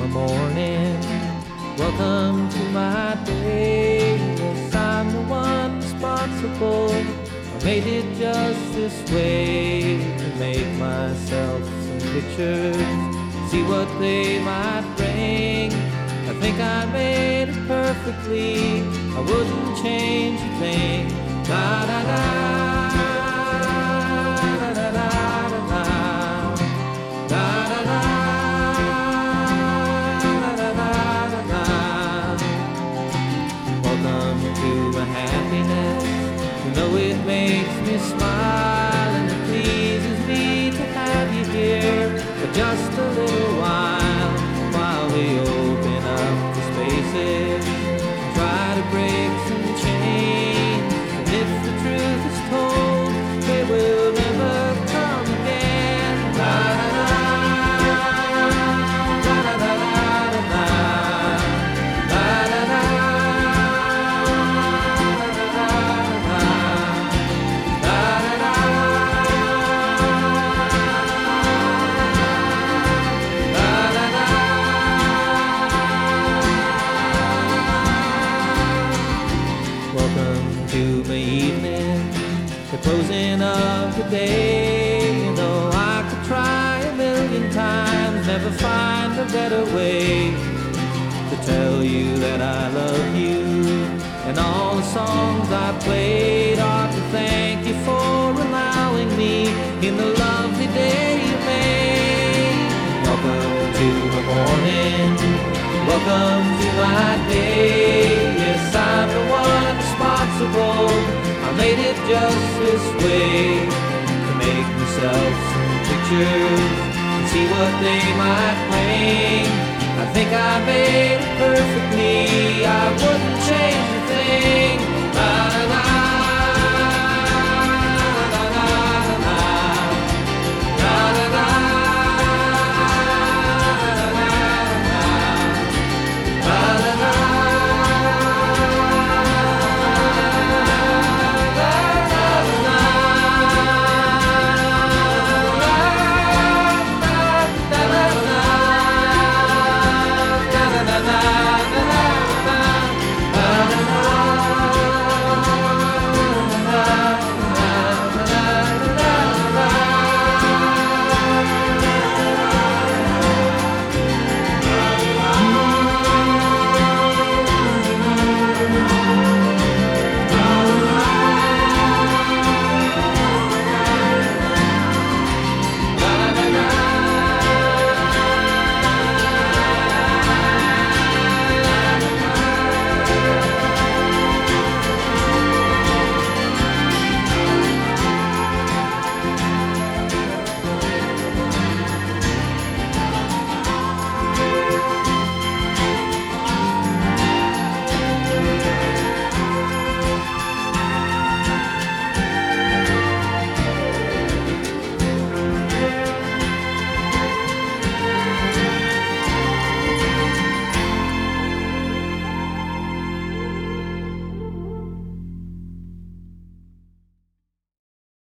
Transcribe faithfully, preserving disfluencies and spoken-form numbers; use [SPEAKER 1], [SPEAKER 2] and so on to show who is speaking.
[SPEAKER 1] my morning. Welcome to my day. Yes, I'm the one responsible. I made it just this way to make myself some pictures, see what they might bring. I think I made it perfectly. I wouldn't change a thing. Da da da. Though it makes me smile and it pleases me to have you here for just a little while, while we open up the spaces, try to break some chains. And if the truth is told, they will never come again. La la la. Closing of the day, you know I could try a million times, never find a better way to tell you that I love you. And all the songs I played are to thank you for allowing me in the lovely day you made. Welcome to my morning, welcome to my day. Yes, I'm the one responsible. I made it just this way to make myself some pictures and see what they might bring. I think I made it perfectly. I wouldn't change a thing.